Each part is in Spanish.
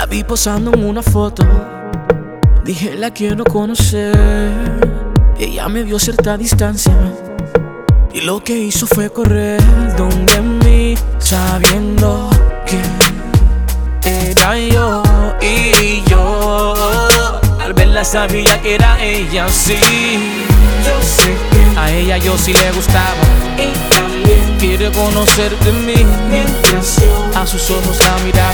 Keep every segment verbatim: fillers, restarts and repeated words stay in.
vi posando en una foto, dije la quiero conocer. Ella me vio a cierta distancia y lo que hizo fue correr donde mí, sabiendo que era yo. Y yo al verla sabía que era ella, sí. Yo sé que a ella yo sí le gustaba y también quiere conocer de mí. Mientras yo a sus ojos la miraba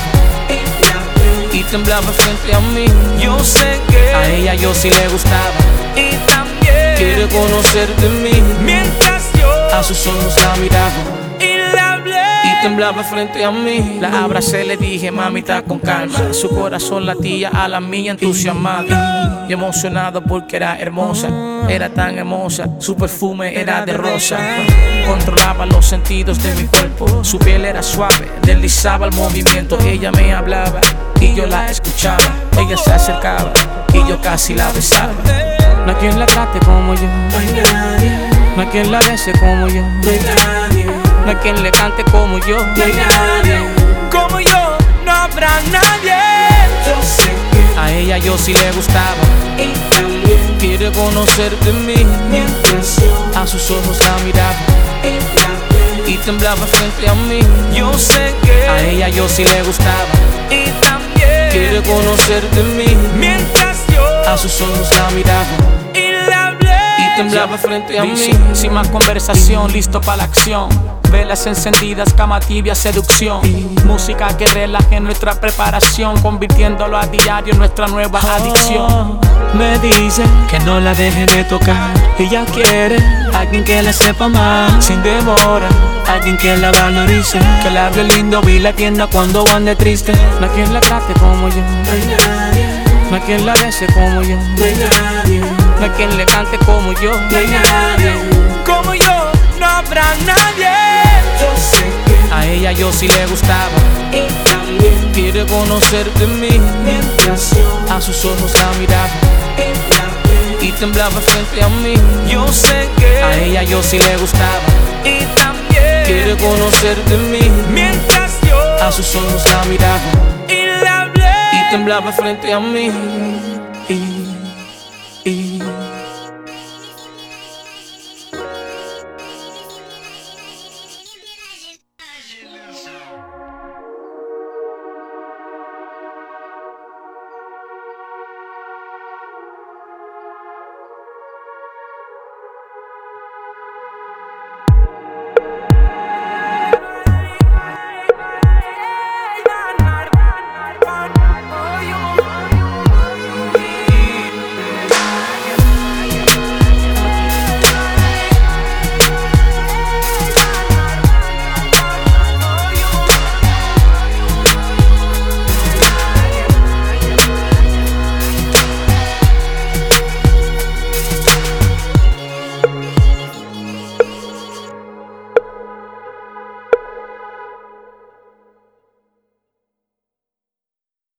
y temblaba frente a mí. Yo sé que a ella yo sí le gustaba y también quiere conocer de mí. Mientras yo a sus ojos la miraba y la hablé y temblaba frente a mí. La abracé, le dije mamita con calma. Su corazón latía a la mía entusiasmada y emocionado porque era hermosa. Era tan hermosa, su perfume era de rosa. Controlaba los sentidos de mi cuerpo. Su piel era suave, deslizaba el movimiento. Ella me hablaba y yo la escuchaba. Ella se acercaba y yo casi la besaba. No hay quien la trate como yo, no hay nadie. No hay quien la bese como yo, no hay nadie. No hay quien le cante como yo, no hay nadie. Como yo, no habrá nadie. Yo sé que a ella yo sí le gustaba y también quiere conocer de mí. Mientras yo a sus ojos la miraba y temblaba frente a mí. Yo sé que a ella yo sí le gustaba y también quiere conocer de mí. Mientras yo a sus ojos la miraba y la hablé y temblaba frente a mí. Sin más conversación, listo para la acción. Velas encendidas, cama tibia, seducción. Música que relaje nuestra preparación, convirtiéndolo a diario en nuestra nueva adicción. Me dice que no la deje de tocar. Ella quiere alguien que la sepa más, sin demora, alguien que la valorice, que la hable lindo y la atienda cuando ande triste. No hay quien la trate como yo, no hay nadie. No hay quien la bese como yo, no hay nadie. No hay quien le cante como yo, no hay nadie. Como yo, no habrá nadie. Yo sé que a ella yo sí le gustaba y también quiere conocer de mí. Mientras yo a sus ojos la miraba y temblaba frente a mí. Yo sé que a ella yo sí le gustaba y también quiere conocer de mí. Mientras yo a sus ojos la miraba y la hablé y temblaba frente a mí.